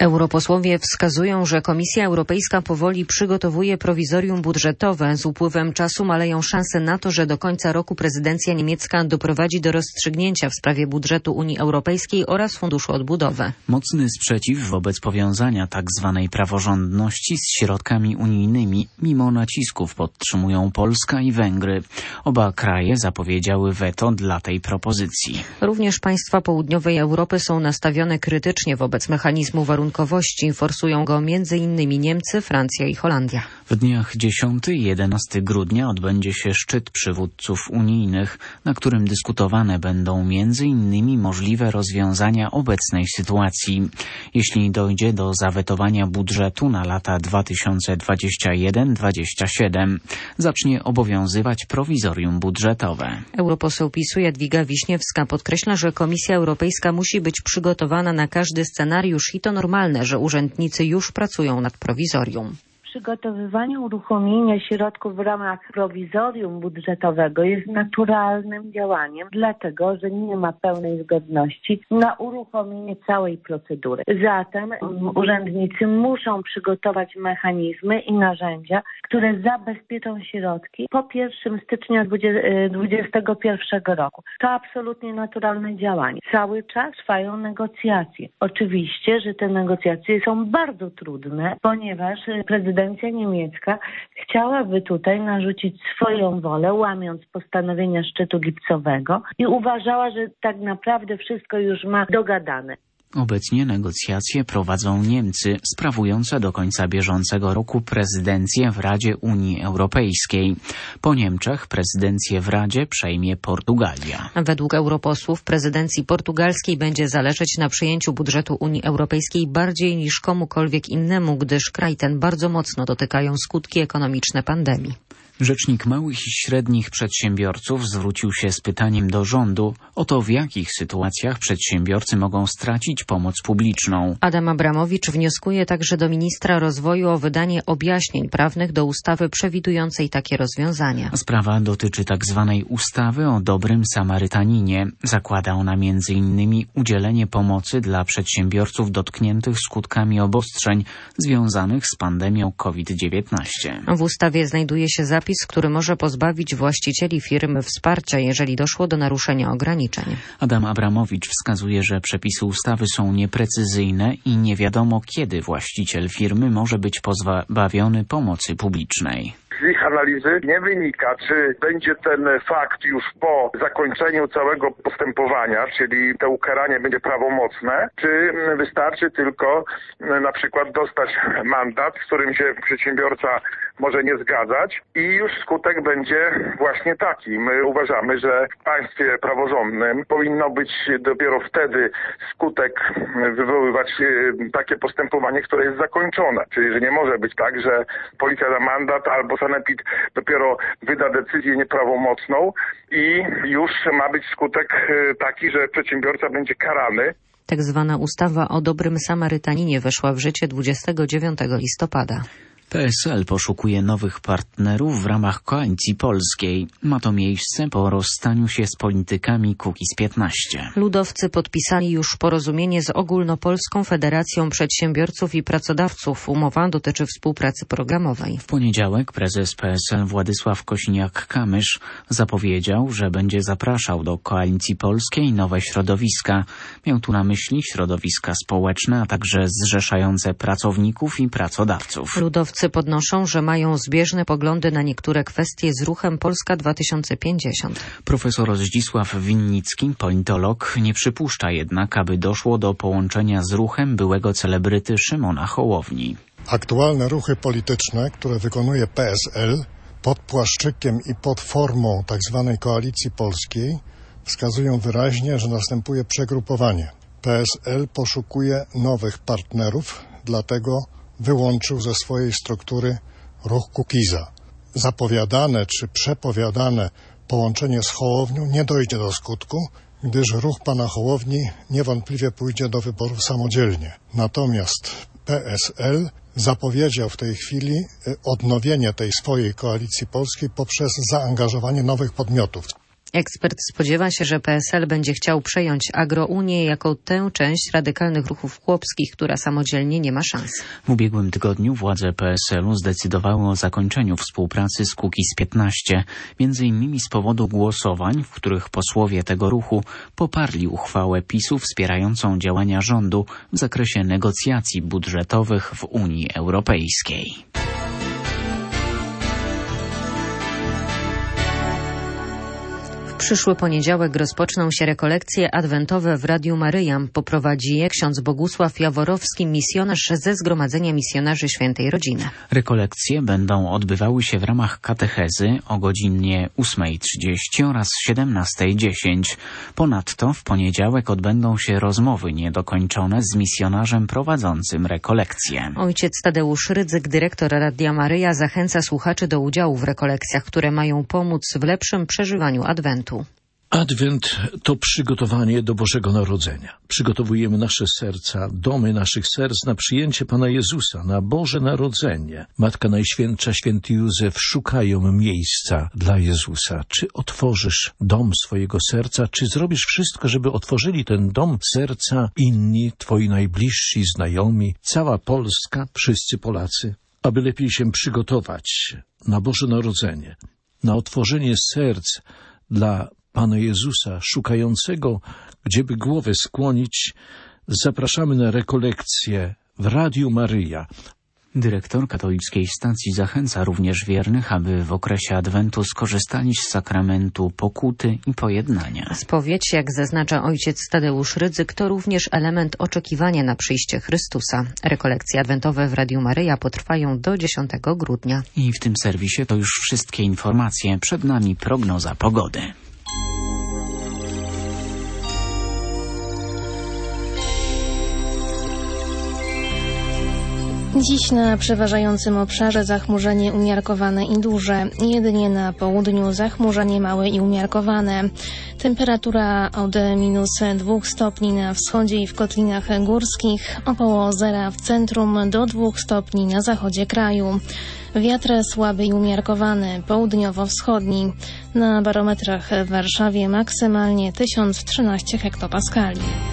Europosłowie wskazują, że Komisja Europejska powoli przygotowuje prowizorium budżetowe. Z upływem czasu maleją szanse na to, że do końca roku prezydencja niemiecka doprowadzi do rozstrzygnięcia w sprawie budżetu Unii Europejskiej oraz Funduszu Odbudowy. Mocny sprzeciw wobec powiązania tzw. praworządności z środkami unijnymi, mimo nacisków, podtrzymują Polska i Węgry. Oba kraje zapowiedziały weto dla tej propozycji. Również państwa południowej Europy są nastawione krytycznie wobec mechanizmu warunkowości. Forsują go m.in. Niemcy, Francja i Holandia. W dniach 10 i 11 grudnia odbędzie się szczyt przywódców unijnych, na którym dyskutowane będą m.in. możliwe rozwiązania obecnej sytuacji. Jeśli dojdzie do zawetowania budżetu na lata 2021-2027, zacznie obowiązywać prowizorium budżetowe. Europoseł PiS-u Jadwiga Wiśniewska podkreśla, że Komisja Europejska musi być przygotowana na każdy scenariusz i to normalne, że urzędnicy już pracują nad prowizorium. Przygotowywanie uruchomienia środków w ramach prowizorium budżetowego jest naturalnym działaniem, dlatego że nie ma pełnej zgodności na uruchomienie całej procedury. Zatem urzędnicy muszą przygotować mechanizmy i narzędzia, które zabezpieczą środki po 1 stycznia 2021 roku. To absolutnie naturalne działanie. Cały czas trwają negocjacje. Oczywiście, że te negocjacje są bardzo trudne, ponieważ prezydencja niemiecka chciałaby tutaj narzucić swoją wolę, łamiąc postanowienia szczytu lipcowego i uważała, że tak naprawdę wszystko już ma dogadane. Obecnie negocjacje prowadzą Niemcy, sprawujące do końca bieżącego roku prezydencję w Radzie Unii Europejskiej. Po Niemczech prezydencję w Radzie przejmie Portugalia. Według europosłów prezydencji portugalskiej będzie zależeć na przyjęciu budżetu Unii Europejskiej bardziej niż komukolwiek innemu, gdyż kraj ten bardzo mocno dotykają skutki ekonomiczne pandemii. Rzecznik małych i średnich przedsiębiorców zwrócił się z pytaniem do rządu o to, w jakich sytuacjach przedsiębiorcy mogą stracić pomoc publiczną. Adam Abramowicz wnioskuje także do ministra rozwoju o wydanie objaśnień prawnych do ustawy przewidującej takie rozwiązania. Sprawa dotyczy tzw. ustawy o dobrym Samarytaninie. Zakłada ona m.in. udzielenie pomocy dla przedsiębiorców dotkniętych skutkami obostrzeń związanych z pandemią COVID-19. W ustawie znajduje się zapis, który może pozbawić właścicieli firm wsparcia, jeżeli doszło do naruszenia ograniczeń. Adam Abramowicz wskazuje, że przepisy ustawy są nieprecyzyjne i nie wiadomo, kiedy właściciel firmy może być pozbawiony pomocy publicznej. Z ich analizy nie wynika, czy będzie ten fakt już po zakończeniu całego postępowania, czyli to ukaranie będzie prawomocne, czy wystarczy tylko na przykład dostać mandat, z którym się przedsiębiorca może nie zgadzać i już skutek będzie właśnie taki. My uważamy, że w państwie praworządnym powinno być dopiero wtedy skutek wywoływać takie postępowanie, które jest zakończone. Czyli, że nie może być tak, że policja da mandat albo sanepid dopiero wyda decyzję nieprawomocną i już ma być skutek taki, że przedsiębiorca będzie karany. Tak zwana ustawa o dobrym Samarytaninie weszła w życie 29 listopada. PSL poszukuje nowych partnerów w ramach Koalicji Polskiej. Ma to miejsce po rozstaniu się z politykami Kukiz15. Ludowcy podpisali już porozumienie z Ogólnopolską Federacją Przedsiębiorców i Pracodawców. Umowa dotyczy współpracy programowej. W poniedziałek prezes PSL Władysław Kosiniak-Kamysz zapowiedział, że będzie zapraszał do Koalicji Polskiej nowe środowiska. Miał tu na myśli środowiska społeczne, a także zrzeszające pracowników i pracodawców. Ludowcy podnoszą, że mają zbieżne poglądy na niektóre kwestie z ruchem Polska 2050. Profesor Zdzisław Winnicki, politolog, nie przypuszcza jednak, aby doszło do połączenia z ruchem byłego celebryty Szymona Hołowni. Aktualne ruchy polityczne, które wykonuje PSL pod płaszczykiem i pod formą tzw. Koalicji Polskiej, wskazują wyraźnie, że następuje przegrupowanie. PSL poszukuje nowych partnerów, dlatego wyłączył ze swojej struktury ruch Kukiza. Zapowiadane czy przepowiadane połączenie z Hołownią nie dojdzie do skutku, gdyż ruch pana Hołowni niewątpliwie pójdzie do wyborów samodzielnie. Natomiast PSL zapowiedział w tej chwili odnowienie tej swojej Koalicji Polskiej poprzez zaangażowanie nowych podmiotów. Ekspert spodziewa się, że PSL będzie chciał przejąć Agrounię jako tę część radykalnych ruchów chłopskich, która samodzielnie nie ma szans. W ubiegłym tygodniu władze PSL-u zdecydowały o zakończeniu współpracy z Kukiz15, m.in. z powodu głosowań, w których posłowie tego ruchu poparli uchwałę PiS-u wspierającą działania rządu w zakresie negocjacji budżetowych w Unii Europejskiej. W przyszły poniedziałek rozpoczną się rekolekcje adwentowe w Radiu Maryja. Poprowadzi je ksiądz Bogusław Jaworowski, misjonarz ze Zgromadzenia Misjonarzy Świętej Rodziny. Rekolekcje będą odbywały się w ramach katechezy o godzinie 8:30 oraz 17:10. Ponadto w poniedziałek odbędą się rozmowy niedokończone z misjonarzem prowadzącym rekolekcje. Ojciec Tadeusz Rydzyk, dyrektor Radia Maryja, zachęca słuchaczy do udziału w rekolekcjach, które mają pomóc w lepszym przeżywaniu adwentu. Adwent to przygotowanie do Bożego Narodzenia. Przygotowujemy nasze serca, domy naszych serc na przyjęcie Pana Jezusa, na Boże Narodzenie. Matka Najświętsza, święty Józef szukają miejsca dla Jezusa. Czy otworzysz dom swojego serca, czy zrobisz wszystko, żeby otworzyli ten dom serca inni, twoi najbliżsi, znajomi, cała Polska, wszyscy Polacy? Aby lepiej się przygotować na Boże Narodzenie, na otworzenie serc dla Pana Jezusa, szukającego, gdzieby głowę skłonić, zapraszamy na rekolekcję w Radiu Maryja. Dyrektor katolickiej stacji zachęca również wiernych, aby w okresie Adwentu skorzystali z sakramentu pokuty i pojednania. Spowiedź, jak zaznacza ojciec Tadeusz Rydzyk, to również element oczekiwania na przyjście Chrystusa. Rekolekcje adwentowe w Radiu Maryja potrwają do 10 grudnia. I w tym serwisie to już wszystkie informacje. Przed nami prognoza pogody. Dziś na przeważającym obszarze zachmurzenie umiarkowane i duże. Jedynie na południu zachmurzenie małe i umiarkowane. Temperatura od -2 stopni na wschodzie i w kotlinach górskich, około 0 w centrum do 2 stopni na zachodzie kraju. Wiatr słaby i umiarkowany, południowo-wschodni. Na barometrach w Warszawie maksymalnie 1013 hektopaskali.